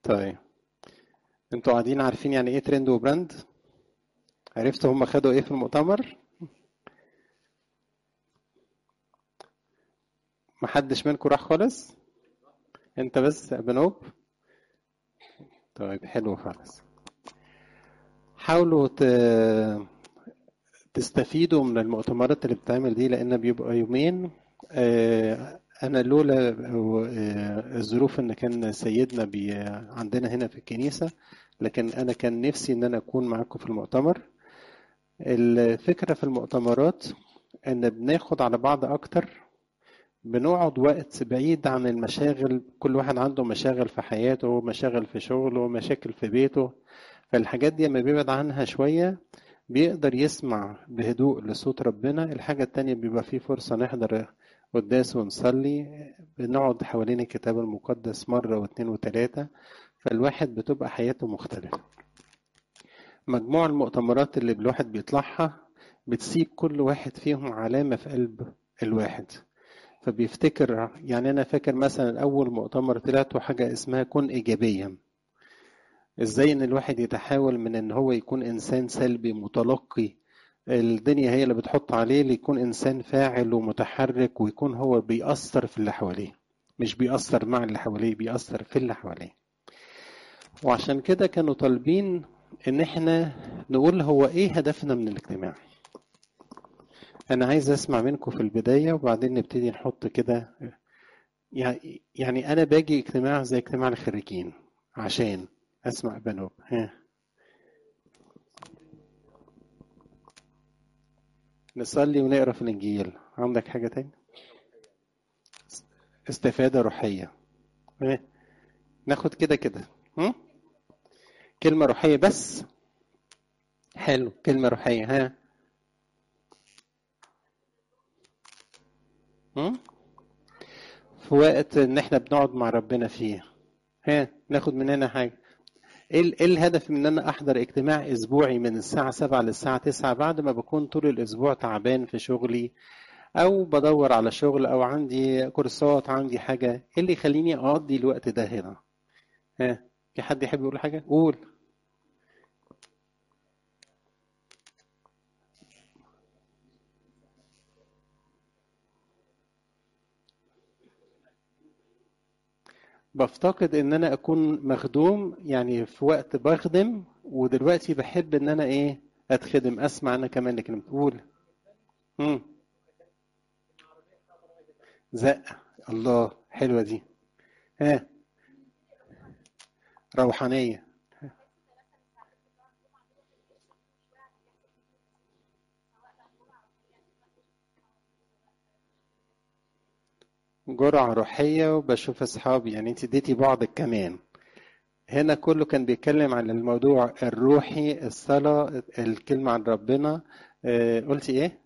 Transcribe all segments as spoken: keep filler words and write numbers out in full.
طيب انتوا قاعدين عارفين يعني ايه ترند وبراند؟ عرفتوا هم خدوا ايه في المؤتمر؟ محدش منكم راح خالص؟ انت بس يا بنوب؟ طيب حلو خالص. حاولوا ت... تستفيدوا من المؤتمرات اللي بتعمل دي لان بيبقى يومين. آه، انا لولا آه، الظروف ان كان سيدنا بي عندنا هنا في الكنيسة، لكن انا كان نفسي ان انا اكون معاكم في المؤتمر. الفكرة في المؤتمرات ان بناخد على بعض اكتر، بنقعد وقت بعيد عن المشاغل، كل واحد عنده مشاغل في حياته، مشاغل في شغله، مشاكل في بيته. فالحاجات دي لما بيبعد عنها شوية بيقدر يسمع بهدوء لصوت ربنا. الحاجة التانية بيبقى فيه فرصة نحضر قداس ونصلي، بنقعد حوالين الكتاب المقدس مرة واثنين وثلاثة، فالواحد بتبقى حياته مختلفة. مجموع المؤتمرات اللي الواحد بيطلعها بتسيب كل واحد فيهم علامة في قلب الواحد، فبيفتكر. يعني أنا فاكر مثلا أول مؤتمر طلعته حاجة اسمها كن إيجابيا. إزاي إن الواحد يتحول من إن هو يكون إنسان سلبي متلقي الدنيا هي اللي بتحط عليه، ليكون إنسان فاعل ومتحرك، ويكون هو بيأثر في اللي حواليه، مش بيأثر مع اللي حواليه، بيأثر في اللي حواليه. وعشان كده كانوا طالبين إن إحنا نقول هو إيه هدفنا من الاجتماع. أنا عايز أسمع منكم في البداية وبعدين نبتدي نحط كده. يعني يعني أنا باجي اجتماع زي اجتماع الخريجين عشان أسمع بنوب. ها، نصلي ونقرا في الإنجيل. عندك حاجة تاني؟ استفادة روحية. ها، ناخد كده كده. هم؟ كلمة روحية بس. حلو، كلمة روحية. ها. هم؟ في وقت إن إحنا بنقعد مع ربنا فيه. ها، ناخد مننا حاجة. ايه ال- إيه الهدف من ان انا احضر اجتماع اسبوعي من الساعة سبعة للساعة تسعة بعد ما بكون طول الاسبوع تعبان في شغلي، او بدور على شغل، او عندي كورسات، عندي حاجة؟ ايه اللي يخليني اقضي الوقت ده هنا؟ ها، في حد يحب يقول حاجة؟ قول. بفتقد ان انا اكون مخدوم، يعني في وقت بخدم ودلوقتي بحب ان انا ايه اتخدم، اسمع انا كمان لكن بتقول. امم زق. الله، حلوة دي. ها، روحانية. جرعة روحية وبشوف أصحابي، يعني أنت اديتي بعضك كمان. هنا كله كان بيتكلم عن الموضوع الروحي، الصلاة، الكلمة عن ربنا. آه، قلتي إيه؟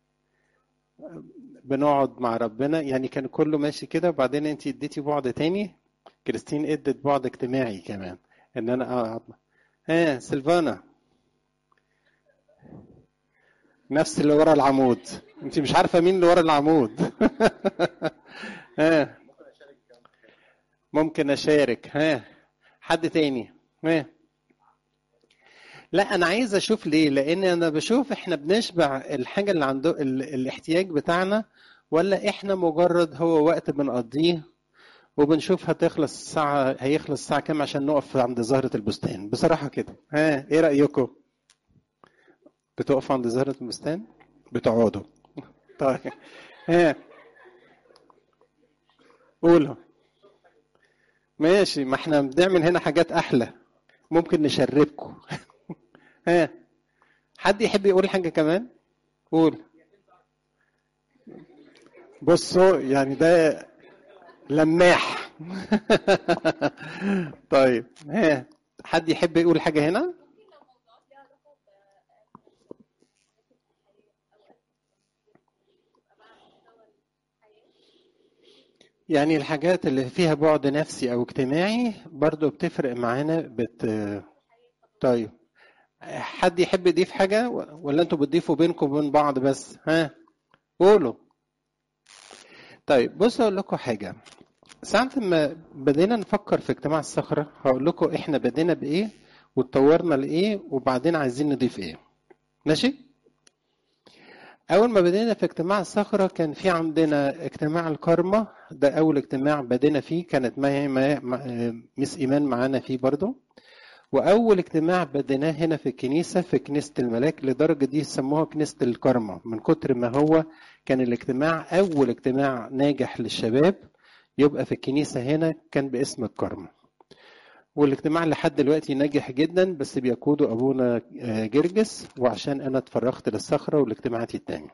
بنقعد مع ربنا، يعني كان كله ماشي كده. وبعدين أنت اديتي بعد تاني، كريستين ادت بعد اجتماعي كمان، إن أنا أقعد. ها، سيلفانا. نفس اللي ورا العمود. أنت مش عارفة مين اللي ورا العمود. ها، ممكن أشارك. ها، حد تاني؟ ها. لا، انا عايز اشوف ليه، لان انا بشوف احنا بنشبع الحاجه اللي عنده ال... الاحتياج بتاعنا، ولا احنا مجرد هو وقت بنقضيه وبنشوف هتخلص الساعه، هيخلص الساعه كام عشان نقف عند زهره البستان. بصراحه كده، ها، ايه رايكم؟ بتقفوا عند زهره البستان؟ بتقعدوا؟ طيب. ها، قولوا. ماشي، ما احنا بنعمل هنا حاجات احلى، ممكن نشربكم. ها، حد يحب يقول حاجه كمان؟ قول. بصوا يعني ده لماح. طيب، ها، حد يحب يقول حاجة هنا؟ يعني الحاجات اللي فيها بعد نفسي أو اجتماعي برضو بتفرق معانا بت... طيب، حد يحب يضيف حاجة ولا انتوا بتضيفوا بينكم وبين بعض بس؟ ها، قولوا. طيب بصوا أقول لكم حاجة. ساعة ما بدينا نفكر في اجتماع الصخرة هقول لكم احنا بدينا بايه واتطورنا لايه وبعدين عايزين نضيف ايه. ماشي؟ اول ما بدينا في اجتماع الصخرة كان في عندنا اجتماع الكارما، ده اول اجتماع بدينا فيه، كانت معي مس ايمان معانا فيه برضو. واول اجتماع بديناه هنا في الكنيسة في كنيسة الملاك، لدرجة دي سموها كنيسة الكارما من كتر ما هو كان الاجتماع اول اجتماع ناجح للشباب يبقى في الكنيسة هنا كان باسم الكارما. والاجتماع لحد دلوقتي ناجح جدا، بس بيقوده ابونا جرجس، وعشان انا اتفرغت للصخرة والاجتماعات التانية.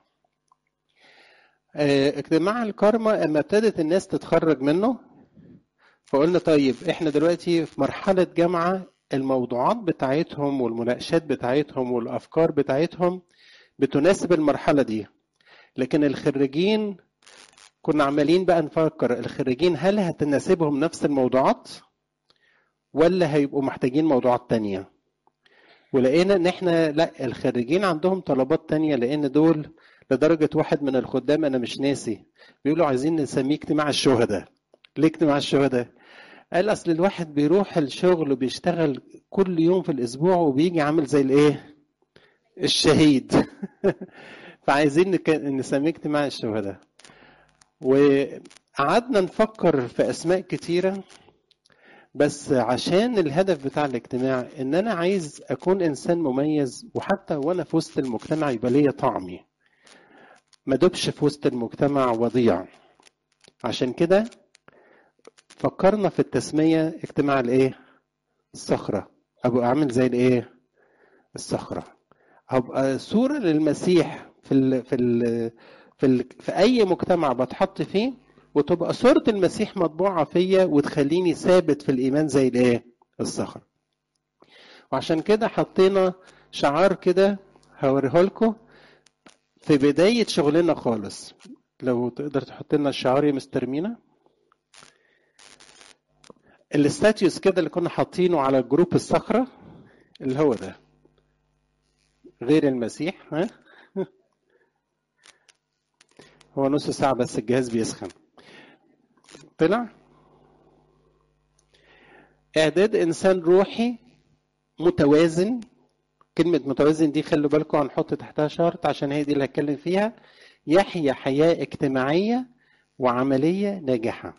اجتماع الكارما اما ابتدت الناس تتخرج منه فقلنا طيب احنا دلوقتي في مرحلة جامعة، الموضوعات بتاعتهم والمناقشات بتاعتهم والافكار بتاعتهم بتناسب المرحلة دي، لكن الخريجين كنا عمالين بقى نفكر الخريجين هل هتناسبهم نفس الموضوعات ولا هيبقوا محتاجين موضوعات تانية. ولقينا ان احنا لا، الخريجين عندهم طلبات تانية، لان دول لدرجة واحد من الخدام انا مش ناسي بيقولوا عايزين نسميه اجتماع الشهداء. ليه اجتماع الشهداء؟ قال اصل الواحد بيروح الشغل وبيشتغل كل يوم في الاسبوع وبيجي عامل زي الايه؟ الشهيد. فعايزين نك- نسميه اجتماع الشهداء. وقعدنا نفكر في اسماء كتيره، بس عشان الهدف بتاع الاجتماع ان انا عايز اكون انسان مميز، وحتى وانا في وسط المجتمع يبقى ليا طعمي، ما دوبش في وسط المجتمع وضيع. عشان كده فكرنا في التسميه اجتماع الايه؟ الصخره. ابقى عامل زي الايه؟ الصخره. هبقى صوره للمسيح في ال في ال في, ال في اي مجتمع بتحط فيه، وتبقى صوره المسيح مطبوعه فيا وتخليني ثابت في الايمان زي الايه؟ الصخره. وعشان كده حطينا شعار كده هوريه لكم في بداية شغلنا خالص. لو تقدر تحط لنا الشعار يا مستر مينا. الاستاتيوس كده اللي كنا حاطينه على جروب الصخرة اللي هو ده، غير المسيح. ها هو نص ساعة بس الجهاز بيسخن. طلع إعداد إنسان روحي متوازن. كلمة متوازن دي خلوا بالكم هنحط تحتها شرط عشان هي دي اللي هتكلم فيها. يحيا حياة اجتماعية وعملية ناجحة.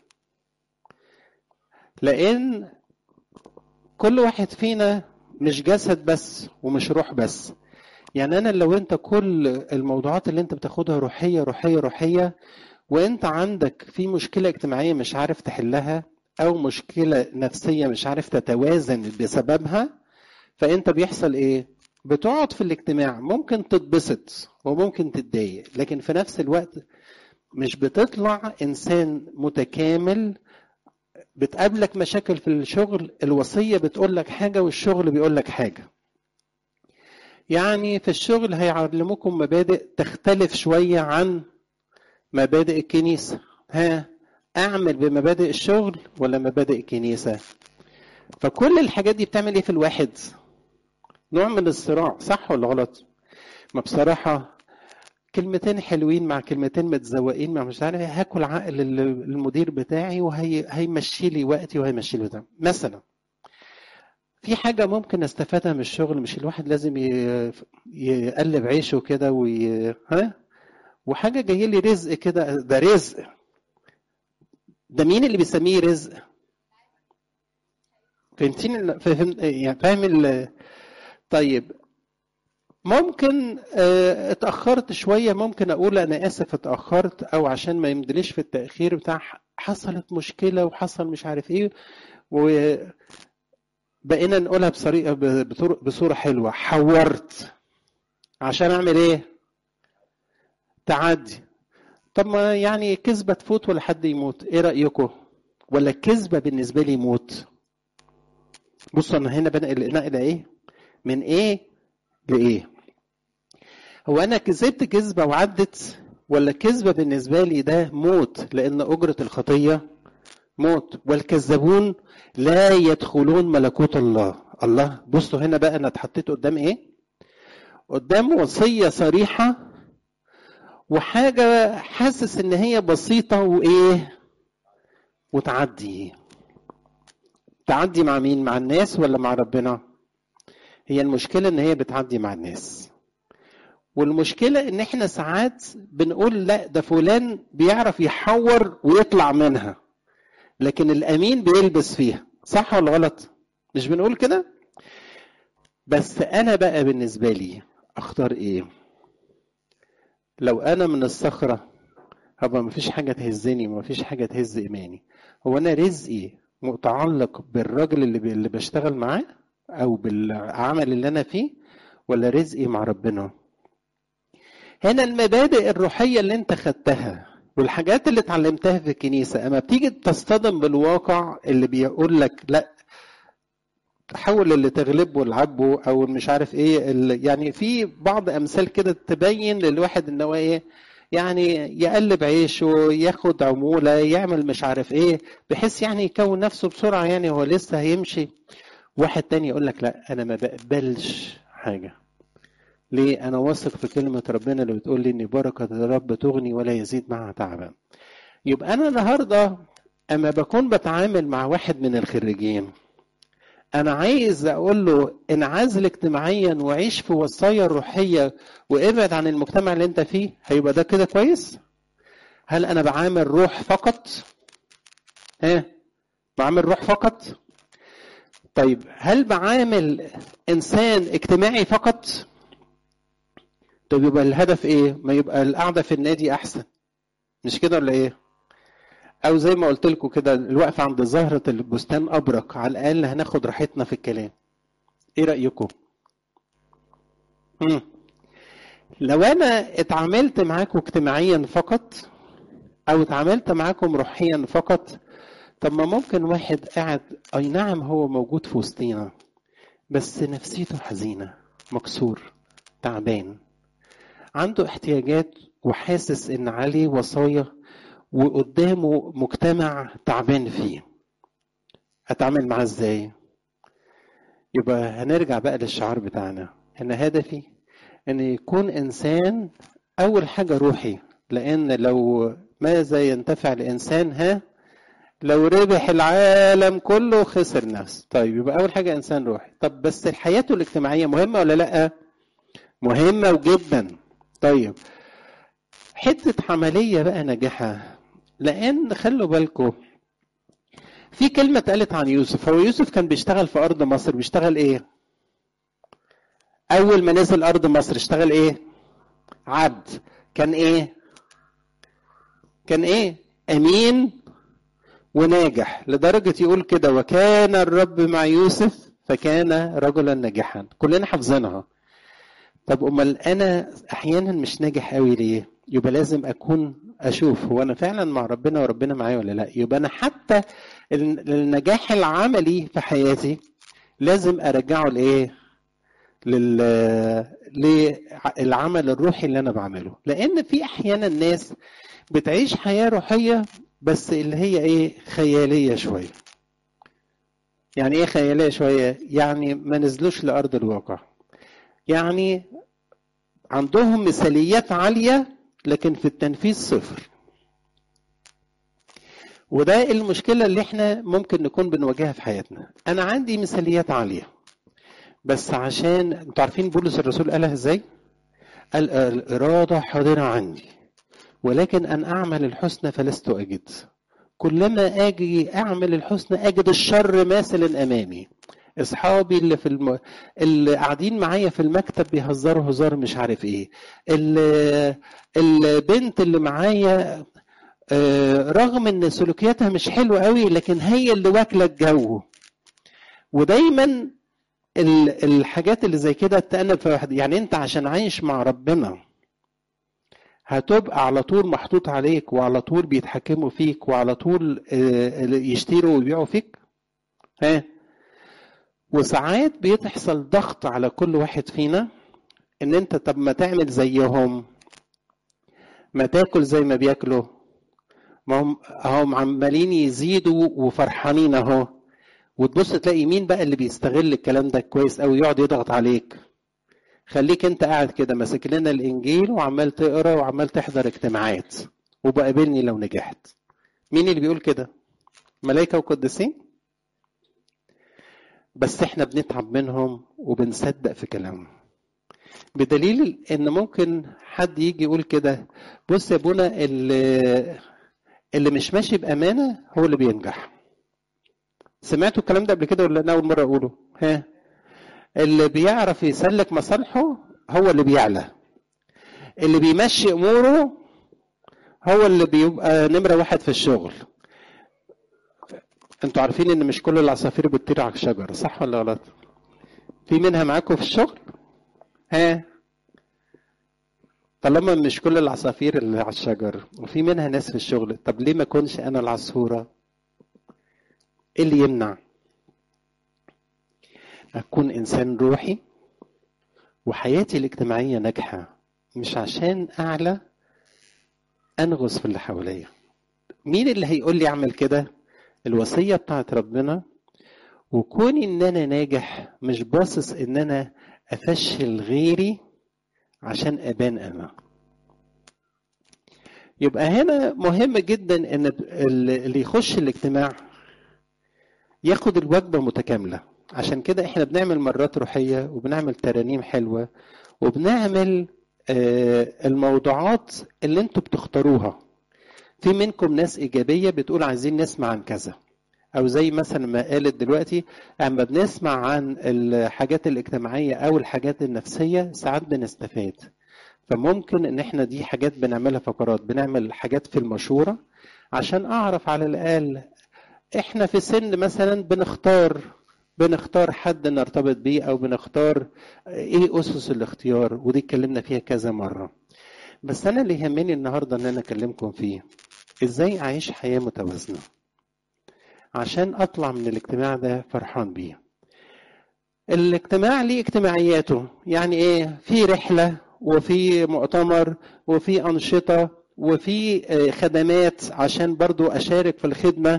لأن كل واحد فينا مش جسد بس ومش روح بس. يعني أنا لو أنت كل الموضوعات اللي أنت بتاخدها روحية روحية روحية، وأنت عندك في مشكلة اجتماعية مش عارف تحلها، أو مشكلة نفسية مش عارف تتوازن بسببها، فأنت بيحصل إيه؟ بتقعد في الاجتماع ممكن تتبسط وممكن تتضايق، لكن في نفس الوقت مش بتطلع إنسان متكامل. بتقابلك مشاكل في الشغل، الوصية بتقول لك حاجة والشغل بيقول لك حاجة. يعني في الشغل هيعلموكم مبادئ تختلف شوية عن مبادئ الكنيسة. ها، أعمل بمبادئ الشغل ولا مبادئ الكنيسة؟ فكل الحاجات دي بتعمل إيه في الواحد؟ نوع من الصراع، صح ولا غلط؟ ما بصراحة كلمتين حلوين مع كلمتين متزوقين مع مش عارف، هاكل عقل المدير بتاعي وهيمشي لي وقتي وهيمشي لي ده. مثلا في حاجة ممكن استفادها من الشغل، مش الواحد لازم يقلب عيشه كده وي... ها؟ وحاجة جاي لي رزق كده، ده رزق. ده مين اللي بيسميه رزق؟ فهمتين؟ فهم يعني فاهم ال... طيب ممكن اتأخرت شوية، ممكن أقول أنا آسف اتأخرت، أو عشان ما يمدليش في التأخير بتاع حصلت مشكلة وحصل مش عارف إيه، وبقينا نقولها بصريقة بصورة حلوة، حورت عشان أعمل إيه؟ تعدي. طب ما يعني كذبة تفوت ولا حد يموت، إيه رأيكم؟ ولا الكذبة بالنسبة لي موت؟ بصوا أنا هنا بنقل نقل إيه؟ من إيه لإيه؟ هو أنا كذبت كذبة وعدت، ولا كذبة بالنسبة لي ده موت، لأن أجرة الخطية موت، والكذابون لا يدخلون ملكوت الله. الله، بصوا هنا بقى أنا اتحطيت قدام إيه؟ قدام وصية صريحة، وحاجة حاسس إن هي بسيطة وإيه؟ وتعدي. تعدي مع مين؟ مع الناس ولا مع ربنا؟ هي المشكلة ان هي بتعدي مع الناس، والمشكلة ان احنا ساعات بنقول لا ده فلان بيعرف يحور ويطلع منها، لكن الامين بيلبس فيها. صح ولا غلط؟ مش بنقول كده؟ بس انا بقى بالنسبة لي اختار ايه؟ لو انا من الصخرة هبقى مفيش حاجة تهزني ومفيش حاجة تهز ايماني. هو انا رزقي متعلق بالراجل اللي, بي اللي بشتغل معاه او بالعمل اللي انا فيه، ولا رزقي مع ربنا؟ هنا المبادئ الروحية اللي انت خدتها والحاجات اللي اتعلمتها في الكنيسة اما بتيجي تصطدم بالواقع اللي بيقول لك لا حاول اللي تغلبه العبه او مش عارف ايه اللي يعني في بعض امثال كده تبين للواحد ان هو ايه، يعني يقلب عيشه، ياخد عمولة، يعمل مش عارف ايه، بحيث يعني يكون نفسه بسرعة، يعني هو لسه هيمشي. واحد تاني يقول لك لا انا ما بقبلش حاجة. ليه؟ انا واثق في كلمة ربنا اللي بتقول لي ان بركة الرب تغني ولا يزيد معها تعبا. يبقى انا النهاردة اما بكون بتعامل مع واحد من الخريجين، انا عايز اقول له انعزل اجتماعيا وعيش في وصايا روحية وابعد عن المجتمع اللي انت فيه، هيبقى ده كده كويس؟ هل انا بعامل روح فقط؟ ها؟ بعامل روح فقط؟ طيب هل بعامل انسان اجتماعي فقط؟ طيب يبقى الهدف ايه؟ ما يبقى القعدة في النادي احسن، مش كده ولا ايه؟ او زي ما قلت لكم كده الوقفة عند زهرة البستان ابرك، على الاقل هناخد راحتنا في الكلام. ايه رأيكم؟ مم. لو انا اتعاملت معاكم اجتماعيا فقط او اتعاملت معاكم روحيا فقط، طب ما ممكن واحد قاعد اي نعم هو موجود في وسطينا بس نفسيته حزينة، مكسور، تعبان، عنده احتياجات وحاسس ان عليه وصايا وقدامه مجتمع تعبان فيه. اتعامل معاه ازاي؟ يبقى هنرجع بقى للشعار بتاعنا ان هدفي ان يكون انسان اول حاجة روحي، لان لو ماذا ينتفع الانسان ها لو ربح العالم كله خسر نفسه. طيب يبقى اول حاجة انسان روحي. طب بس حياته الاجتماعية مهمة ولا لا؟ مهمة جدا. طيب حتة عملية بقى ناجحة، لان خلوا بالكم في كلمة اتقالت عن يوسف. هو يوسف كان بيشتغل في ارض مصر، بيشتغل ايه؟ اول ما نزل ارض مصر اشتغل ايه؟ عبد. كان ايه؟ كان ايه؟ امين وناجح، لدرجة يقول كده وكان الرب مع يوسف فكان رجلا ناجحا. كلنا حافظينها. طب امال انا احيانا مش ناجح قوي ليه؟ يبقى لازم اكون اشوف هو انا فعلا مع ربنا وربنا معايا ولا لا. يبقى انا حتى النجاح العملي في حياتي لازم ارجعه لايه؟ لل للعمل الروحي اللي انا بعمله. لان في احيانا ناس بتعيش حياة روحية بس اللي هي ايه؟ خيالية شوية. يعني ايه خيالية شوية؟ يعني ما نزلوش لأرض الواقع، يعني عندهم مثاليات عالية لكن في التنفيذ صفر. وده المشكلة اللي احنا ممكن نكون بنواجهها في حياتنا. انا عندي مثاليات عالية بس عشان انتوا عارفين بولس الرسول قالها ازاي؟ قال الإرادة حاضرة عندي ولكن أن أعمل الحسنى فلست أجد. كلما أجي أعمل الحسنى أجد الشر ماثلا أمامي. أصحابي اللي في الم... اللي قاعدين معايا في المكتب بيهزروا هزار مش عارف إيه، ال... البنت اللي معايا رغم إن سلوكياتها مش حلوة قوي لكن هي اللي واكلة الجو. ودايما الحاجات اللي زي كده تتأنب في واحد. يعني أنت عشان عايش مع ربنا هتبقى على طول محطوط عليك وعلى طول بيتحكموا فيك وعلى طول يشتروا ويبيعوا فيك؟ ها؟ وساعات بيتحصل ضغط على كل واحد فينا ان انت طب ما تعمل زيهم، ما تاكل زي ما بياكلوا، ما هم هم عمالين يزيدوا وفرحانين اهو. وتبص تلاقي مين بقى اللي بيستغل الكلام ده كويس قوي يقعد يضغط عليك. خليك انت قاعد كده ماسك لنا الانجيل وعمال تقرا وعمال تحضر اجتماعات وبقابلني لو نجحت. مين اللي بيقول كده؟ ملائكة وقديسين، بس احنا بنتعب منهم وبنصدق في كلامهم، بدليل ان ممكن حد يجي يقول كده: بص يا ابونا، اللي, اللي مش ماشي بامانه هو اللي بينجح. سمعتوا الكلام ده قبل كده ولا انا اول مره اقوله؟ ها، اللي بيعرف يسلك مصالحه هو اللي بيعلى، اللي بيمشي اموره هو اللي بيبقى نمره واحد في الشغل. انتوا عارفين ان مش كل العصافير بتطير على الشجر، صح ولا غلط؟ في منها معاكم في الشغل؟ ها، طالما مش كل العصافير اللي على الشجر وفي منها ناس في الشغل، طب ليه ما اكونش انا العصفورة؟ ايه اللي يمنع اكون انسان روحي وحياتي الاجتماعية ناجحة، مش عشان اعلى انغص في اللي حواليا؟ مين اللي هيقول لي اعمل كده؟ الوصية بتاعت ربنا. وكوني ان انا ناجح مش باصص ان انا افشل غيري عشان ابان انا. يبقى هنا مهم جدا ان اللي يخش الاجتماع ياخد الوجبة متكاملة. عشان كده احنا بنعمل مرات روحية وبنعمل ترانيم حلوة وبنعمل آه الموضوعات اللي انتوا بتختاروها. في منكم ناس ايجابية بتقول عايزين نسمع عن كذا، او زي مثلا ما قالت دلوقتي اما بنسمع عن الحاجات الاجتماعية او الحاجات النفسية ساعات بنستفاد. فممكن ان احنا دي حاجات بنعملها فقرات، بنعمل حاجات في المشورة عشان اعرف على الاقل احنا في سن مثلا بنختار بنختار حد نرتبط بيه، او بنختار ايه اسس الاختيار، ودي اتكلمنا فيها كذا مرة. بس انا اللي يهمني النهاردة ان انا اكلمكم فيه ازاي اعيش حياة متوازنة عشان اطلع من الاجتماع ده فرحان بيه. الاجتماع ليه اجتماعياته، يعني ايه؟ في رحلة وفي مؤتمر وفي انشطة وفي خدمات عشان برضو اشارك في الخدمة،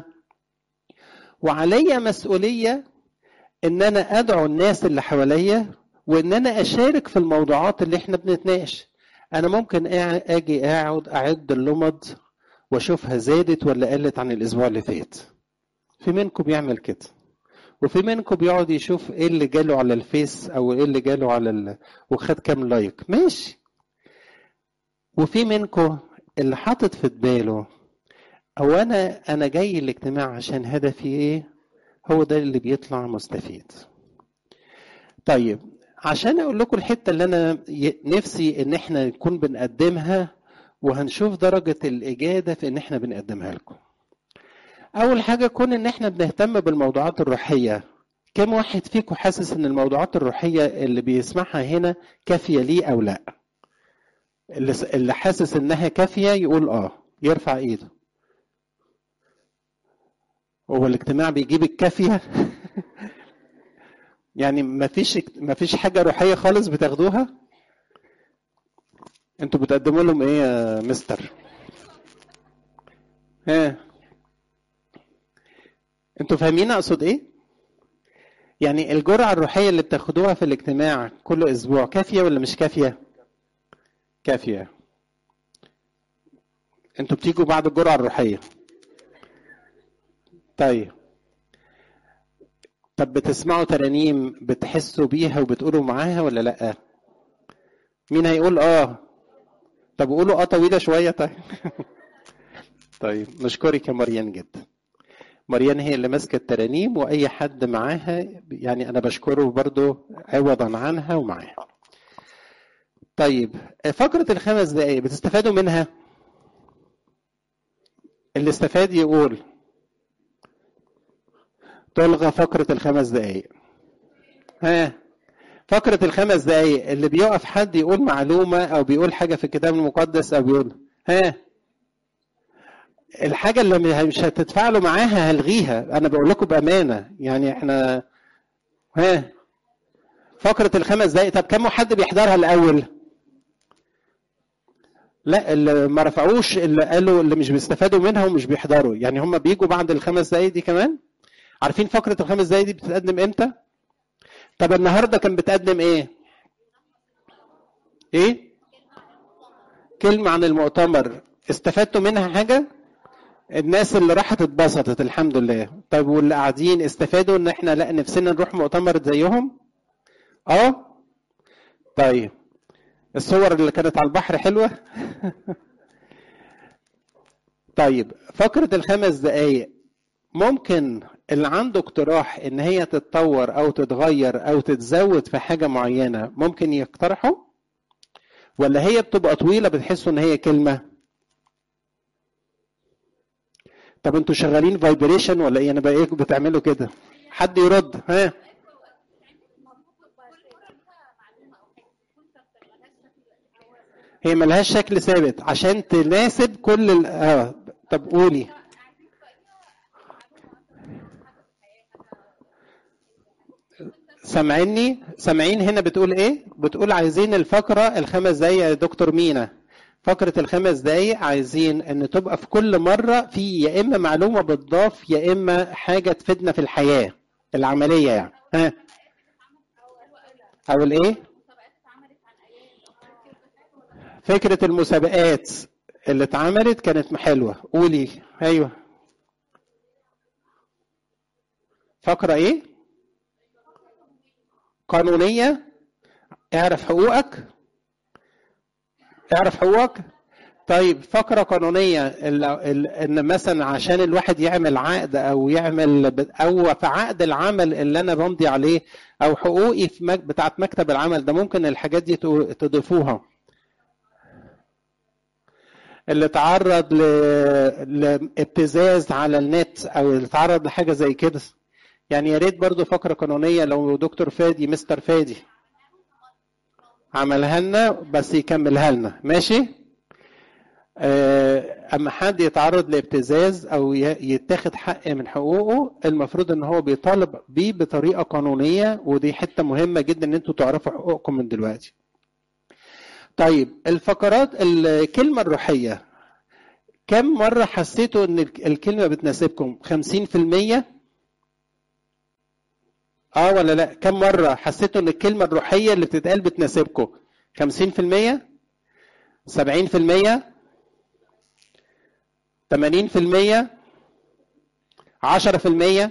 وعليا مسؤولية ان انا ادعو الناس اللي حواليا وان انا اشارك في الموضوعات اللي احنا بنتناقش. انا ممكن اجي اقعد اعد اللمض واشوفها زادت ولا قلت عن الاسبوع اللي فات. في منكم بيعمل كده، وفي منكم بيقعد يشوف ايه اللي جاله على الفيس او ايه اللي جاله على ال... وخد كام لايك، ماشي. وفي منكم اللي حاطط في باله او انا انا جاي الاجتماع عشان هدفي ايه، هو ده اللي بيطلع مستفيد. طيب، عشان اقول لكم الحته اللي انا نفسي ان احنا نكون بنقدمها وهنشوف درجه الاجاده في ان احنا بنقدمها لكم. اول حاجه كون ان احنا بنهتم بالموضوعات الروحيه. كم واحد فيكم حاسس ان الموضوعات الروحيه اللي بيسمعها هنا كافيه ليه او لا؟ اللي اللي حاسس انها كافيه يقول اه، يرفع ايده. هو الاجتماع بيجيب الكافيه؟ يعني مفيش مفيش حاجه روحيه خالص بتاخدوها؟ انتوا بتقدموا لهم ايه يا مستر؟ ها، انتوا فاهمين اقصد ايه؟ يعني الجرعه الروحيه اللي بتاخدوها في الاجتماع كل اسبوع كافيه ولا مش كافيه؟ كافيه. انتوا بتيجوا بعد الجرعه الروحيه. طيب، طب بتسمعوا ترانيم بتحسوا بيها وبتقولوا معاها ولا لا؟ مين هيقول اه؟ طب قولوا اه طويله شويه. طيب طيب، نشكرك يا مريان جدا. مريان هي اللي ماسكه الترانيم، واي حد معاها يعني انا بشكره برضو عوضا عنها ومعاها. طيب، فقره الخمس دقائق بتستفادوا منها؟ اللي استفاد يقول. تلغى فقره الخمس دقائق. ها، فقرة الخمس دقايق اللي بيقف حد يقول معلومة أو بيقول حاجة في الكتاب المقدس أو بيقول ها، الحاجة اللي مش هتتفاعلوا معاها هلغيها. أنا بقول لكم بأمانة، يعني إحنا ها فقرة الخمس دقايق. طب كم حد بيحضرها الأول؟ لا، اللي ما رفعوش، اللي قالوا اللي مش بيستفادوا منها ومش بيحضروا، يعني هم بيجوا بعد الخمس دقايق دي كمان. عارفين فقرة الخمس دقايق دي بتتقدم إمتى؟ طب النهاردة كان بتقدم إيه؟ إيه؟ كلمة عن المؤتمر. استفدتوا منها حاجة؟ الناس اللي راحت اتبسطت الحمد لله. طيب واللي قاعدين استفادوا ان احنا لا نفسنا نروح مؤتمر زيهم؟ اه. طيب الصور اللي كانت على البحر حلوة. طيب فقرة الخمس دقايق ممكن اللي عنده اقتراح ان هي تتطور او تتغير او تتزود في حاجة معينة ممكن يقترحه، ولا هي بتبقى طويلة بتحسوا ان هي كلمة؟ طب انتوا شغالين فايبريشن ولا ايه؟ انا بقى ايه بتعملوا كده؟ حد يرد ها. هي ملهاش شكل ثابت عشان تناسب كل ال... اه طب قولي. سامعيني؟ سامعين هنا بتقول ايه؟ بتقول عايزين الفقرة الخمس دقايق يا دكتور مينا. فقرة الخمس دقايق عايزين ان تبقى في كل مرة في يا اما معلومة بتضاف يا اما حاجة تفيدنا في الحياة العملية يعني. ها او الايه؟ فكرة المسابقات اللي اتعملت كانت حلوة. قولي. ايوه. فقرة ايه؟ قانونية. اعرف حقوقك. اعرف حقوقك. طيب فقرة قانونية ال- ال- ان مثلا عشان الواحد يعمل عقد او يعمل ب- او في عقد العمل اللي انا بمضي عليه او حقوقي في مك... بتاعت مكتب العمل ده ممكن الحاجات دي تو- تضيفوها. اللي تعرض ل... لابتزاز على النت او اللي تعرض لحاجة زي كده، يعني يا ريت برضو فقرة قانونية لو دكتور فادي مستر فادي عملها لنا بس يكملها لنا ماشي. اما حد يتعرض لابتزاز او يتاخد حق من حقوقه المفروض ان هو بيطالب بيه بطريقه قانونيه، ودي حته مهمه جدا ان انتوا تعرفوا حقوقكم من دلوقتي. طيب الفقرات الكلمه الروحيه كم مره حسيتوا ان الكلمه بتناسبكم؟ خمسين في المية؟ اه ولا لا؟ كم مره حسيتوا ان الكلمه الروحيه اللي بتتقال بتناسبكم؟ خمسين في المية؟ سبعين في المية؟ ثمانين في المية؟ عشرة في المية؟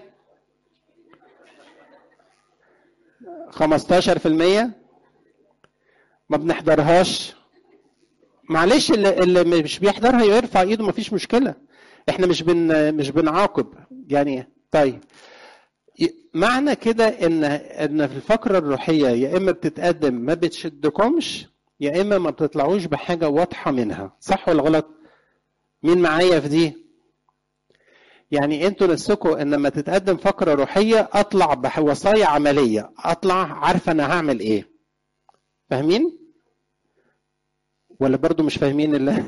خمستاشر في المية؟ ما بنحضرهاش. معلش اللي, اللي مش بيحضرها يرفع ايده مفيش مشكله، احنا مش بن مش بنعاقب يعني. طيب معنى كده ان ان في الفقره الروحيه يا اما بتتقدم ما بتشدكمش يا اما ما بتطلعوش بحاجه واضحه منها، صح ولا غلط؟ مين معايا في دي؟ يعني انتوا نفسكم ان لما تتقدم فقره روحيه اطلع بوصايا عمليه، اطلع عارفه انا هعمل ايه. فاهمين ولا برضو مش فاهمين اللي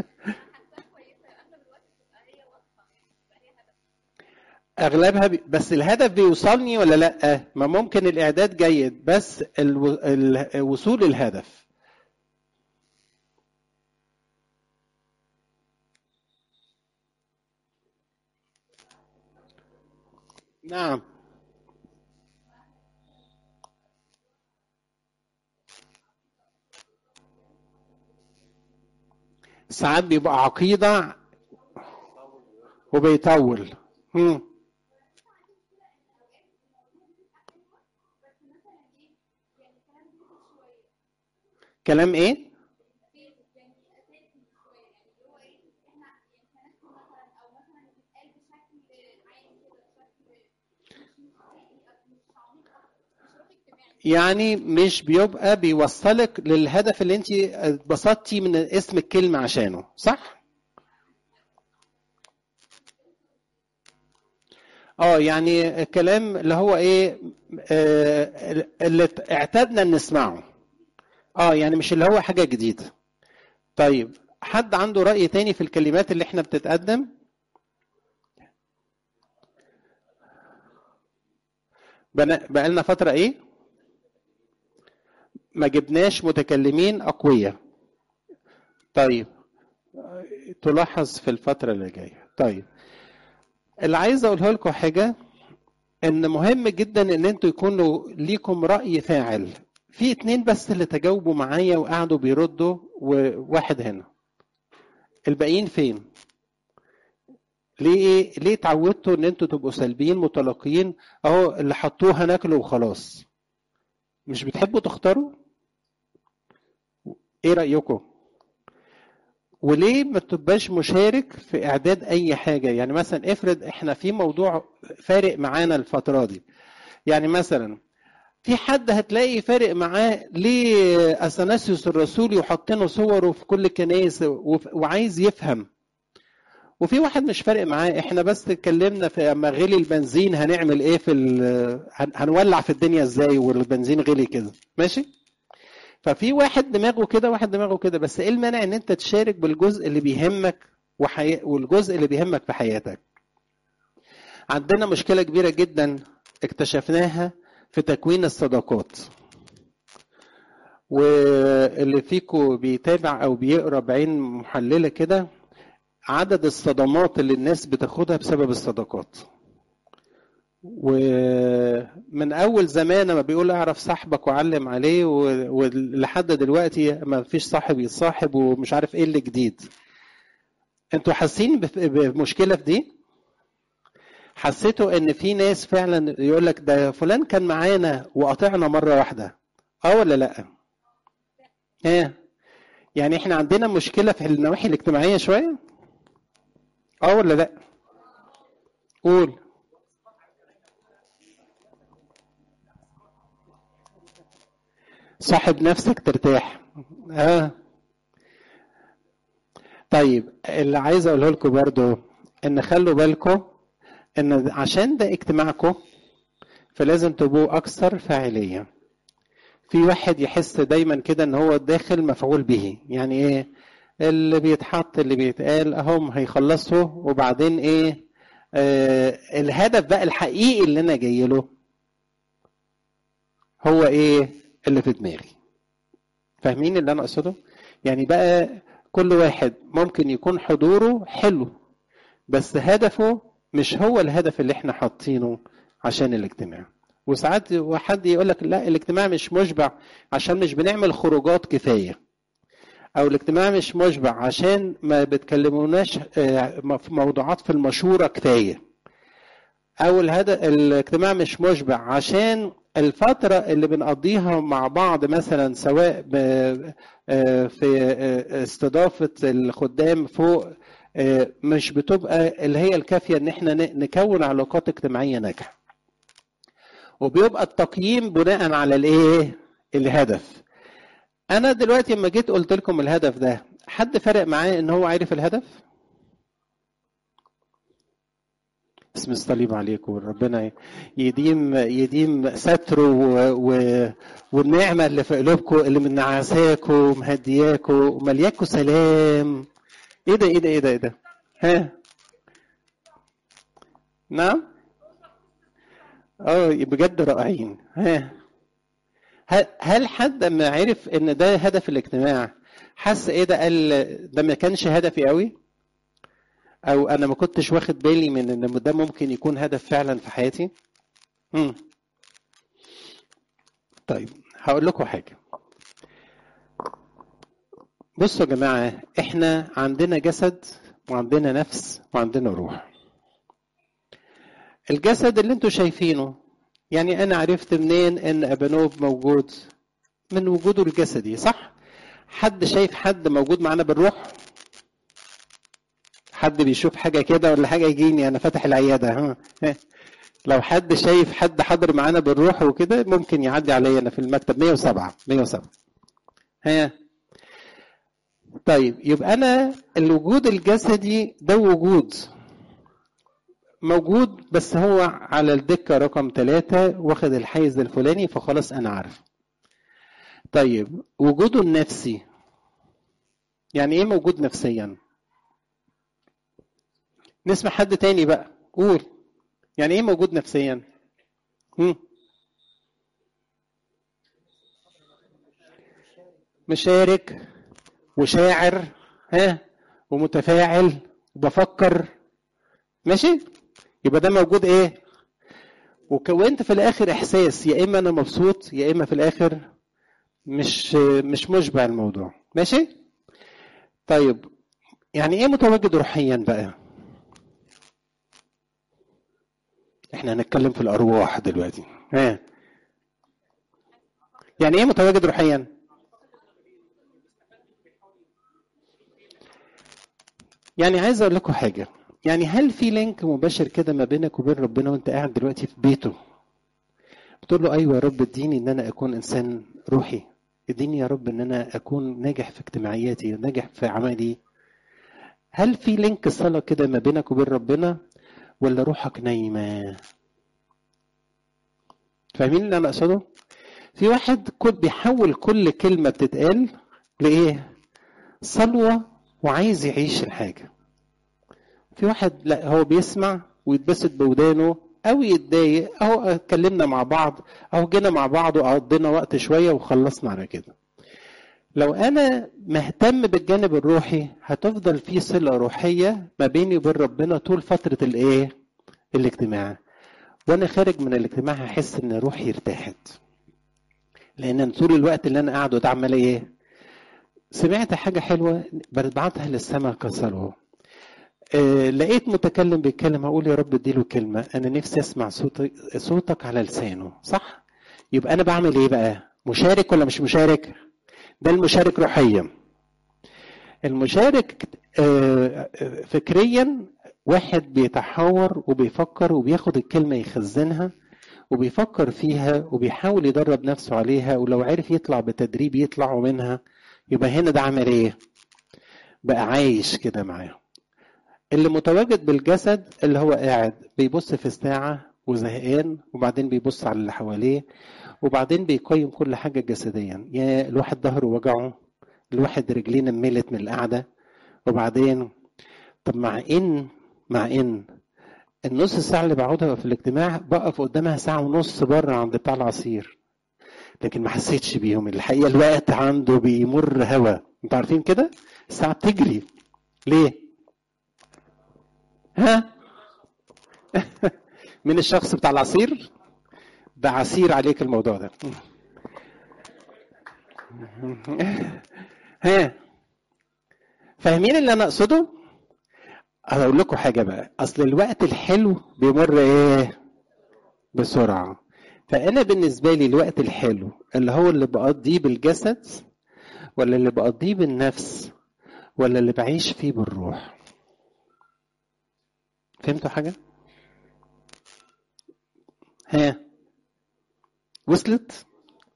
اغلبها بي... بس الهدف بيوصلني ولا لا؟ ما ممكن الاعداد جيد بس الو... الوصول الهدف. نعم. ساعات بيبقى عقيدة وبيطول. هم. كلام ايه؟ يعني مش بيبقى بيوصلك للهدف اللي انت اتبسطتي من اسم الكلمة عشانه، صح؟ اه يعني الكلام اللي هو ايه، آه اللي اعتدنا ان نسمعه. اه يعني مش اللي هو حاجة جديدة. طيب حد عنده رأي تاني في الكلمات اللي احنا بتتقدم؟ بقى لنا فترة ايه؟ ما جبناش متكلمين أقوياء. طيب تلاحظ في الفترة اللي جاية. طيب اللي عايز أقوله لكم حاجة، إن مهم جدا إن أنتوا يكونوا ليكم رأي فاعل. في اتنين بس اللي تجاوبوا معايا وقعدوا بيردوا وواحد هنا، الباقيين فين؟ ليه ايه ليه اتعودتوا ان انتوا تبقوا سلبيين متلقيين؟ اهو اللي حطوه هناكله وخلاص. مش بتحبوا تختاروا؟ ايه رأيكم؟ وليه ما تبقاش مشارك في اعداد اي حاجة؟ يعني مثلا افرض احنا في موضوع فارق معانا الفترة دي، يعني مثلا في حد هتلاقي فارق معاه ليه اثناسيوس الرسولي وحاطينه صوره في كل الكنائس وعايز يفهم، وفي واحد مش فارق معاه. احنا بس اتكلمنا في اما غلي البنزين هنعمل ايه في هنولع في الدنيا ازاي والبنزين غلي كده، ماشي؟ ففي واحد دماغه كده واحد دماغه كده. بس ايه المانع ان انت تشارك بالجزء اللي بيهمك وحي... والجزء اللي بيهمك في حياتك؟ عندنا مشكلة كبيرة جدا اكتشفناها في تكوين الصداقات. واللي فيكم بيتابع او بيقرا بعين محللة كده عدد الصدمات اللي الناس بتاخدها بسبب الصداقات. ومن اول زمان ما بيقول اعرف صاحبك وعلم عليه، ولحد دلوقتي ما فيش صاحب يتصاحب ومش عارف ايه اللي جديد. انتوا حاسين بمشكلة في دي؟ حسيتوا ان في ناس فعلا يقول لك ده فلان كان معانا وقطعنا مرة واحدة؟ اه ولا لا؟ ايه يعني احنا عندنا مشكلة في النواحي الاجتماعية شوية؟ اه ولا لا؟ قول. صاحب نفسك ترتاح. اه طيب اللي عايز اقوله لكم برضو ان خلوا بالكم ان عشان ده اجتماعكم فلازم تبقوا اكثر فاعلية. في واحد يحس دايما كده ان هو داخل مفعول به، يعني ايه؟ اللي بيتحط اللي بيتقال اهم هيخلصوا وبعدين ايه؟ آه الهدف بقى الحقيقي اللي انا جاي له هو ايه اللي في دماغي. فاهمين اللي انا اقصده؟ يعني بقى كل واحد ممكن يكون حضوره حلو بس هدفه مش هو الهدف اللي احنا حاطينه عشان الاجتماع. وساعات واحد يقول لك لا الاجتماع مش مشبع عشان مش بنعمل خروجات كفايه، او الاجتماع مش مشبع عشان ما بتكلموناش في موضوعات في المشوره كفايه، او الهدف الاجتماع مش مشبع عشان الفترة اللي بنقضيها مع بعض مثلا سواء في استضافة الخدام فوق مش بتبقى اللي هي الكافية ان احنا نكون علاقات اجتماعية ناجحة. وبيبقى التقييم بناء على الايه؟ الهدف. انا دلوقتي لما جيت قلت لكم الهدف ده، حد فرق معاه ان هو عارف الهدف؟ اسم الصليب عليكم، ربنا يديم يديم ستره و... و... والنعمه اللي في قلوبكم اللي من نعاساكم ومهدياكم وملياكم سلام. ايه ده ايه ده ايه ده ايه ده؟ ها؟ نعم؟ اه بجد رائعين. ها؟ هل حد ما عرف ان ده هدف الاجتماع حس ايه ده؟ قال ده ما كانش هدفي قوي، او انا ما كنتش واخد بالي من ان ده ممكن يكون هدف فعلا في حياتي؟ امم طيب هقول لكم حاجه. بصوا يا جماعه، احنا عندنا جسد وعندنا نفس وعندنا روح. الجسد اللي انتوا شايفينه، يعني انا عرفت منين ان ابانوب موجود؟ من وجوده الجسدي، صح؟ حد شايف حد موجود معانا بالروح؟ حد بيشوف حاجه كده ولا حاجه يجيني انا فاتح العياده؟ ها؟ لو حد شايف حد حاضر معانا بالروح وكده ممكن يعدي عليا انا في المكتب. مية وسبعة مية وسبعة. ها؟ طيب يبقى انا الوجود الجسدي ده وجود موجود بس هو على الدكة رقم ثلاثة واخد الحيز الفلاني فخلاص انا عارف. طيب وجوده النفسي، يعني ايه موجود نفسيا؟ نسمع حد تاني بقى، قول. يعني ايه موجود نفسيا؟ هم؟ مشارك وشاعر، ها، ومتفاعل وبفكر، ماشي؟ يبقى ده موجود ايه؟ وكونت في الاخر احساس، يا اما انا مبسوط يا اما في الاخر مش مش مشبع الموضوع، ماشي؟ طيب يعني ايه متواجد روحيا بقى؟ احنا هنتكلم في الارواح دلوقتي. ها يعني ايه متواجد روحيا؟ يعني عايز اقول لكم حاجه، يعني هل في لينك مباشر كده ما بينك وبين ربنا وانت قاعد دلوقتي في بيته بتقول له ايوه يا رب اديني ان انا اكون انسان روحي، اديني يا رب ان انا اكون ناجح في اجتماعياتي، ناجح في عملي؟ هل في لينك صلة كده ما بينك وبين ربنا ولا روحك نايمة؟ فاهمين اللي انا اقصده؟ في واحد كل بيحول كل كلمة بتتقال لايه؟ صلوة، وعايز يعيش الحاجة. في واحد لا، هو بيسمع ويتبسط بودانه او يتضايق، اهو اتكلمنا مع بعض، اهو جينا مع بعض وقضينا وقت شوية وخلصنا على كده. لو انا مهتم بالجانب الروحي هتفضل في صلة روحية ما بيني وبين ربنا طول فترة الايه؟ الاجتماع. وانا خارج من الاجتماع هحس ان روحي ارتاحت، لان طول الوقت اللي انا قاعده ده عمال ايه؟ سمعت حاجة حلوة ببعتها للسماء كصلوة. آه لقيت متكلم بيتكلم، هقول يا رب اديله كلمة، انا نفسي اسمع صوتك, صوتك على لسانه، صح؟ يبقى انا بعمل ايه بقى؟ مشارك ولا مش مشارك؟ ده المشارك روحيا. المشارك آه فكريا واحد بيتحاور وبيفكر وبياخد الكلمة يخزنها وبيفكر فيها وبيحاول يدرب نفسه عليها، ولو عرف يطلع بتدريب يطلعوا منها. يبقى هنا ده عمل ايه؟ بقى عايش كده معاه. اللي متواجد بالجسد اللي هو قاعد بيبص في الساعة وزهقان، وبعدين بيبص على اللي حواليه، وبعدين بيقيم كل حاجة جسديا، يا الواحد ظهره وجعه، الواحد رجلين ملت من القعدة، وبعدين طب مع ان مع ان النص ساعة اللي بقعدها في الاجتماع بقف قدامها ساعة ونص بره عند بتاع العصير، لكن ما حسيتش بيهم. الحقيقة الوقت عنده بيمر هوا، انتوا عارفين كده؟ الساعة بتجري ليه؟ ها؟ من الشخص بتاع العصير ده عسير عليك الموضوع ده. ها؟ فاهمين اللي انا اقصده؟ هقول لكم حاجة بقى، اصل الوقت الحلو بيمر ايه؟ بسرعة. فانا بالنسبة لي الوقت الحلو اللي هو اللي بقضيه بالجسد ولا اللي بقضيه بالنفس ولا اللي بعيش فيه بالروح؟ فهمتوا حاجة؟ ها؟ وصلت؟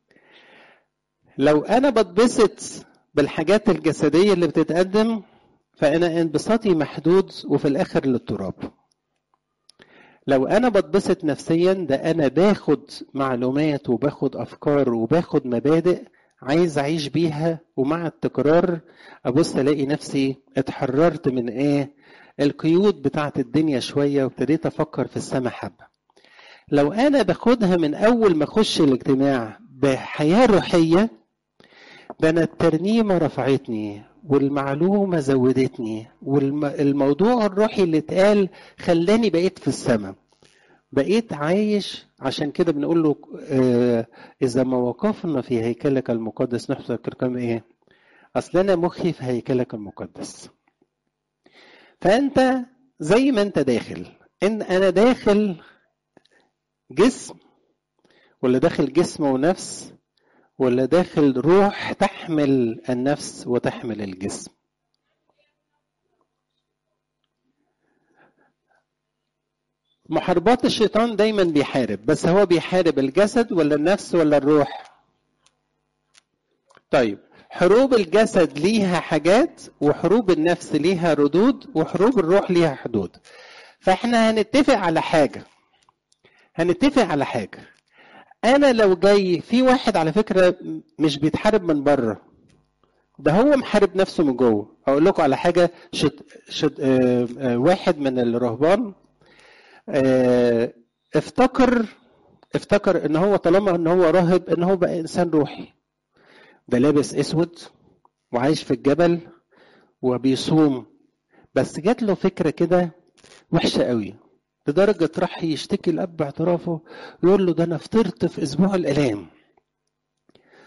لو انا بتبسط بالحاجات الجسدية اللي بتتقدم فانا انبساطي محدود وفي الاخر للتراب. لو انا بتبسط نفسيا ده انا باخد معلومات وباخد افكار وباخد مبادئ عايز اعيش بيها، ومع التكرار ابص الاقي نفسي اتحررت من ايه؟ القيود بتاعت الدنيا شوية وابتديت افكر في السما حبة. لو انا باخدها من اول ما اخش الاجتماع بحياة روحية، ده انا الترنيمة رفعتني والمعلومة زودتني والموضوع الروحي اللي اتقال خلاني بقيت في السماء، بقيت عايش. عشان كده بنقول له آه اذا ما وقفنا في هيكلك المقدس نحصل كم ايه؟ اصل انا مخي في هيكلك المقدس. فانت زي ما انت داخل، ان انا داخل جسم ولا داخل جسم ونفس ولا داخل روح تحمل النفس وتحمل الجسم؟ محاربات الشيطان دايما بيحارب، بس هو بيحارب الجسد ولا النفس ولا الروح؟ طيب حروب الجسد ليها حاجات وحروب النفس ليها ردود وحروب الروح ليها حدود. فاحنا هنتفق على حاجة هنتفق على حاجة انا لو جاي في واحد على فكرة مش بيتحارب من بره، ده هو محارب نفسه من جوه. اقول لكم على حاجة، شد شد اه اه واحد من الرهبان اه افتكر افتكر ان هو طالما ان هو راهب ان هو بقى انسان روحي، ده لابس اسود وعايش في الجبل وبيصوم. بس جات له فكرة كده وحشة قوي، لدرجة راح يشتكي الأب باعترافه، يقول له ده أنا فطرت في أسبوع الآلام،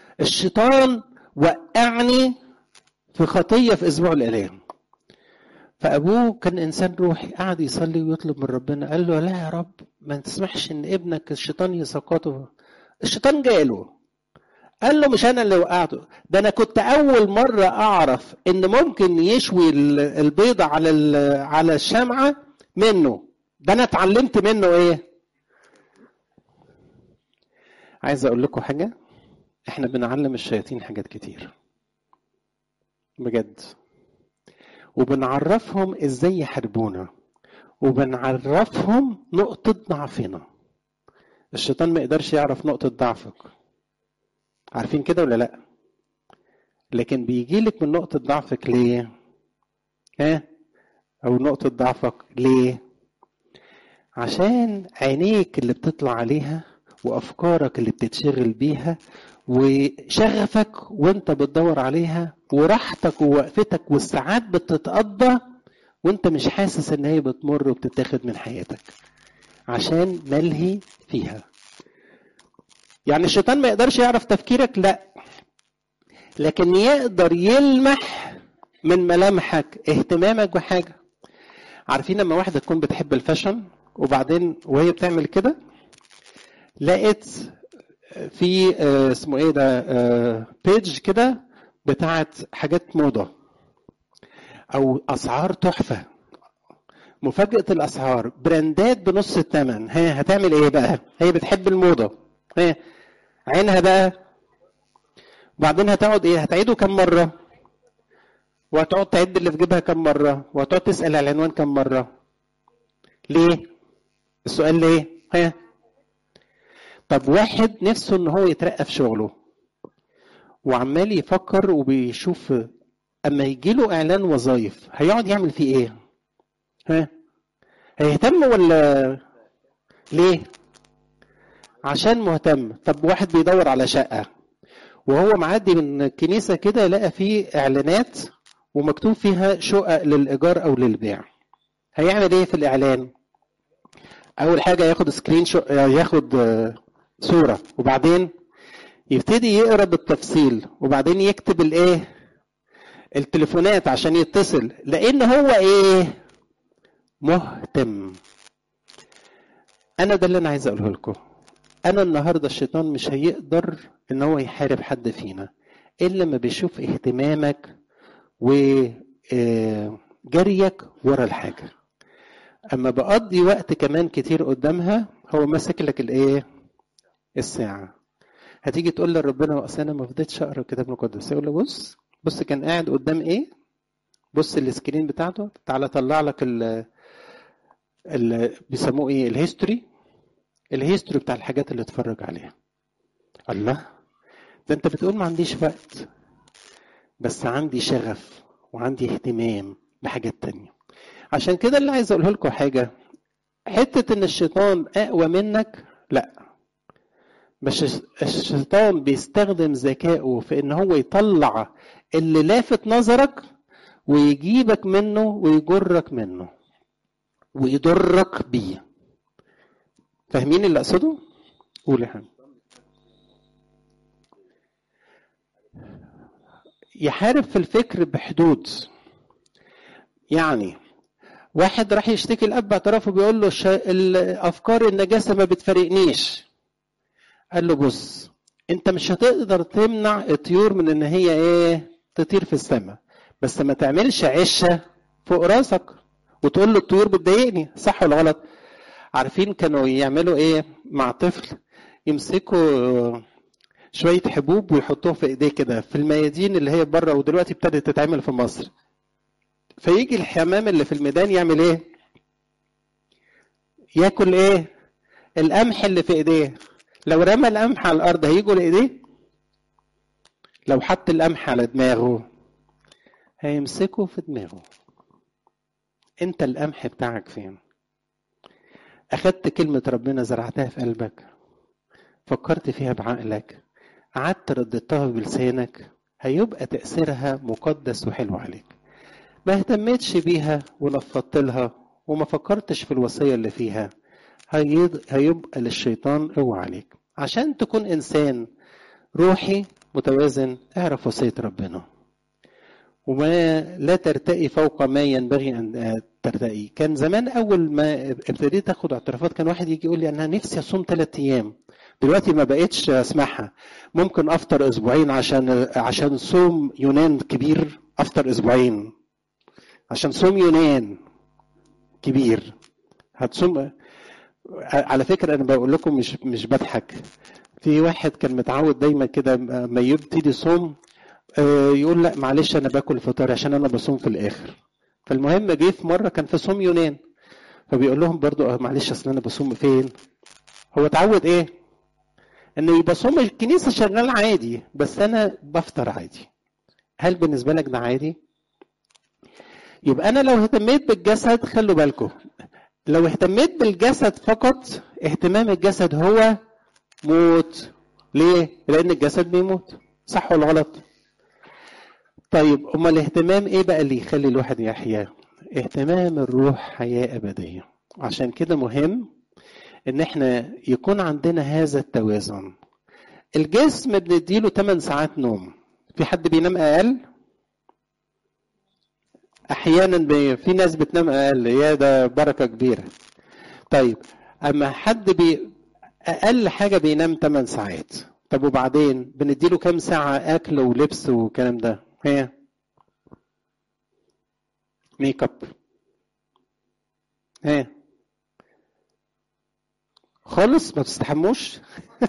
الشيطان وقعني في خطية في أسبوع الآلام. فأبوه كان إنسان روحي، قعد يصلي ويطلب من ربنا. قال له لا يا رب، ما تسمحش إن ابنك الشيطان يسقطه. الشيطان جاله قال له مش أنا اللي وقعته، ده أنا كنت أول مرة أعرف إن ممكن يشوي البيضة على على الشمعة منه، ده أنا اتعلمت منه إيه؟ عايز أقول لكم حاجة، إحنا بنعلم الشياطين حاجات كتير بجد، وبنعرفهم إزاي يحاربونا، وبنعرفهم نقطة ضعفنا. الشيطان ما يقدرش يعرف نقطة ضعفك، عارفين كده ولا لا؟ لكن بيجيلك من نقطة ضعفك ليه؟ ها؟ أو نقطة ضعفك ليه؟ عشان عينيك اللي بتطلع عليها، وأفكارك اللي بتتشغل بيها، وشغفك وانت بتدور عليها، وراحتك ووقفتك والساعات بتتقضى وانت مش حاسس ان هي بتمر وبتتاخد من حياتك عشان ملهي فيها. يعني الشيطان ما يقدرش يعرف تفكيرك، لا، لكن يقدر يلمح من ملامحك اهتمامك بحاجة. عارفين لما واحدة تكون بتحب الفاشن وبعدين وهي بتعمل كده لقيت في اسمه ايه ده بيج كده بتاعت حاجات موضة او اسعار تحفة، مفاجأة الاسعار، براندات بنص الثمن، ها هتعمل ايه بقى؟ هي بتحب الموضة، ها عينها بقى، بعدين هتقعد ايه؟ هتعيده كم مرة؟ وهتقعد تعد اللي في جيبها كم مرة؟ وهتقعد تسأل على العنوان كم مرة؟ ليه؟ السؤال ليه؟ ها؟ طب واحد نفسه ان هو يترقى في شغله وعمال يفكر وبيشوف، اما يجيله اعلان وظائف هيقعد يعمل فيه ايه؟ ها؟ هيهتم ولا ليه؟ عشان مهتم. طب واحد بيدور على شقة وهو معدي من الكنيسة كده لقى فيه اعلانات ومكتوب فيها شقق للايجار او للبيع، هيعمل ايه في الاعلان؟ اول حاجة ياخد سكرين شو، ياخد صورة، وبعدين يبتدي يقرا بالتفصيل، وبعدين يكتب الايه؟ التليفونات عشان يتصل، لان هو ايه؟ مهتم. انا ده اللي انا عايز اقوله لكم. انا النهارده الشيطان مش هيقدر ان هو يحارب حد فينا الا لما بيشوف اهتمامك وجريك ورا الحاجه. اما بقضي وقت كمان كتير قدامها هو ماسك لك الايه؟ الساعه. هتيجي تقول لربنا اصل انا ما فضيتش اقرا الكتاب المقدس، يقول له بص بص كان قاعد قدام ايه، بص السكرين بتاعته، تعالى طلع لك ال ال بيسموه ايه؟ الهيستوري، الهيستوري بتاع الحاجات اللي اتفرج عليها. الله، ده انت بتقول ما عنديش وقت، بس عندي شغف وعندي اهتمام بحاجات تانية. عشان كده اللي عايز اقوله لكم حاجة، حتة ان الشيطان اقوى منك لا، بس الشيطان بيستخدم ذكائه في ان هو يطلع اللي لافت نظرك ويجيبك منه ويجرك منه ويضرك بيه. فاهمين اللي اقصده؟ قول يا حبيبي. يحارب في الفكر بحدود. يعني واحد راح يشتكي الاب اعترافه بيقول له الافكار النجاسه ما بتفارقنيش. قال له بص، انت مش هتقدر تمنع الطيور من ان هي ايه؟ تطير في السماء، بس ما تعملش عشه فوق راسك وتقول له الطيور بتضايقني، صح ولا غلط؟ عارفين كانوا يعملوا ايه مع طفل؟ يمسكوا شويه حبوب ويحطوها في ايديه كده في الميادين اللي هي بره، ودلوقتي ابتدت تتعمل في مصر. فيجي الحمام اللي في الميدان يعمل ايه؟ ياكل ايه؟ القمح اللي في ايديه. لو رمى القمح على الارض هيجوا لايديه؟ لو حط القمح على دماغه هيمسكه في دماغه. انت القمح بتاعك فين؟ اخدت كلمة ربنا زرعتها في قلبك، فكرت فيها بعقلك، قعدت رددتها بلسانك، هيبقى تأثيرها مقدس وحلو عليك. ما اهتمتش بيها ونفضت لها وما فكرتش في الوصية اللي فيها، هيبقى للشيطان قوة عليك. عشان تكون إنسان روحي متوازن اعرف وصية ربنا وما لا ترتقي فوق ما ينبغي ان ترتقي. كان زمان اول ما ابتديت اخد اعترافات كان واحد يجي يقول لي انا نفسي اصوم ثلاث ايام. دلوقتي ما بقتش اسمعها. ممكن افطر اسبوعين عشان عشان صوم يونان كبير، افطر اسبوعين عشان صوم يونان كبير. هتصوم. على فكره انا بقول لكم مش مش بضحك. في واحد كان متعود دايما كده ما يبتدي صوم يقول لا معلش انا باكل الفطار عشان انا بصوم في الاخر. فالمهم جه في مره كان في صوم يونان، فبيقول لهم برضو معلش اصل انا بصوم فين. هو اتعود ايه؟ انه يبقى صوم الكنيسه شغال عادي بس انا بفطر عادي. هل بالنسبه لك ده عادي؟ يبقى انا لو اهتميت بالجسد، خلوا بالكم، لو اهتميت بالجسد فقط، اهتمام الجسد هو موت. ليه؟ لان الجسد بيموت. صح ولا غلط؟ طيب امال الاهتمام ايه بقى اللي يخلي الواحد يحيا؟ اهتمام الروح حياه ابديه. عشان كده مهم ان احنا يكون عندنا هذا التوازن. الجسم بنديله ثماني ساعات نوم. في حد بينام اقل؟ احيانا بي... في ناس بتنام اقل، يا ده بركه كبيره. طيب اما حد بي... اقل حاجه بينام ثماني ساعات. طب وبعدين بنديله كام ساعه اكل ولبس والكلام ده؟ هي ميك اب. هي خالص ما تستحموش.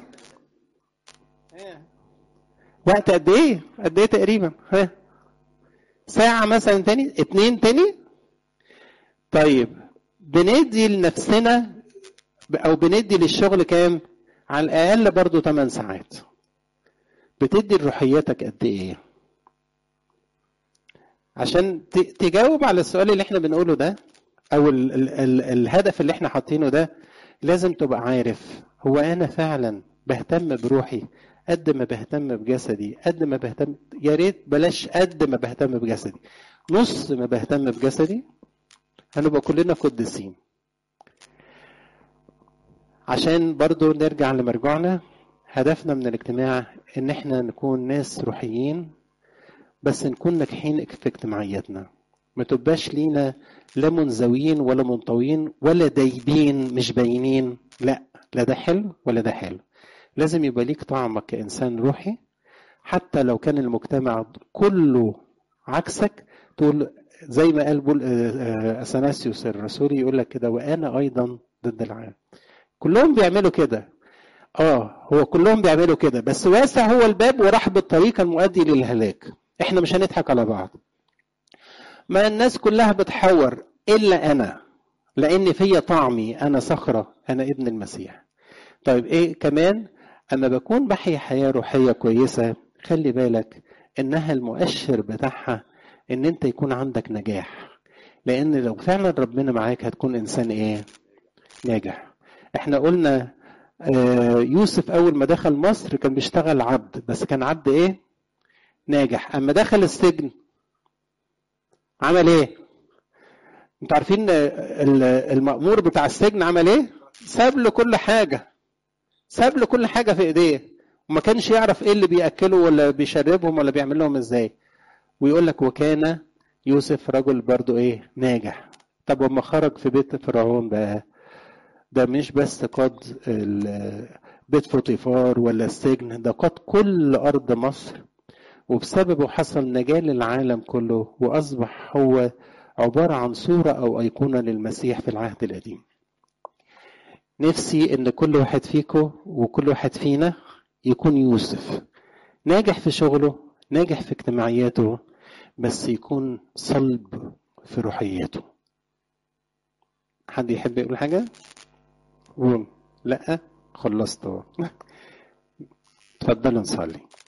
وقت قد ايه؟ قد ايه تقريبا؟ ها ساعه مثلا تاني، اتنين تاني. طيب بندي لنفسنا او بندي للشغل كام؟ على الاقل برضو ثماني ساعات. بتدي لروحياتك قد ايه؟ عشان تجاوب على السؤال اللي احنا بنقوله ده او ال ال ال الهدف اللي احنا حاطينه ده، لازم تبقى عارف هو انا فعلا بهتم بروحي قد ما بهتم بجسدي؟ قد ما بهتم، يا ريت بلاش قد ما بهتم بجسدي، نص ما بهتم بجسدي هنبقى كلنا قديسين. عشان برضو نرجع لمرجعنا، هدفنا من الاجتماع ان احنا نكون ناس روحيين بس نكون ناجحين في اجتماعياتنا. ما تبقاش لينا لا منزويين ولا منطويين ولا دايبين مش باينين. لا، لا ده حلو ولا ده حلو. لازم يبقى ليك طعمك كإنسان روحي، حتى لو كان المجتمع كله عكسك تقول زي ما قال بول اثناسيوس الرسولي، يقول لك كده وانا ايضا ضد العالم. كلهم بيعملوا كده. اه هو كلهم بيعملوا كده بس واسع هو الباب ورحب الطريق المؤدي للهلاك. احنا مش هنضحك على بعض. ما الناس كلها بتحور الا انا، لان فيا طعمي، انا صخره، انا ابن المسيح. طيب ايه كمان؟ اما بكون بحيا حياه روحيه كويسه، خلي بالك انها المؤشر بتاعها ان انت يكون عندك نجاح. لان لو فعلا ربنا معاك هتكون انسان ايه؟ ناجح. احنا قلنا آه يوسف اول ما دخل مصر كان بيشتغل عبد، بس كان عبد ايه؟ ناجح. اما دخل السجن عمل ايه؟ انتوا عارفين المأمور بتاع السجن عمل ايه؟ ساب له كل حاجه، ساب له كل حاجه في ايديه، وما كانش يعرف ايه اللي بياكله ولا بيشربهم ولا بيعمل لهم ازاي. ويقول لك وكان يوسف رجل برضو ايه؟ ناجح. طب وما خرج في بيت فرعون بقى، ده مش بس قاد بيت فوطيفار ولا السجن، ده قاد كل ارض مصر، وبسببه حصل نجاة للعالم كله، واصبح هو عبارة عن صورة او ايقونة للمسيح في العهد القديم. نفسي ان كل واحد فيكم وكل واحد فينا يكون يوسف، ناجح في شغله، ناجح في اجتماعياته، بس يكون صلب في روحياته. حد يحب يقول حاجة؟ قول. لا خلصت. اتفضلوا نصلي.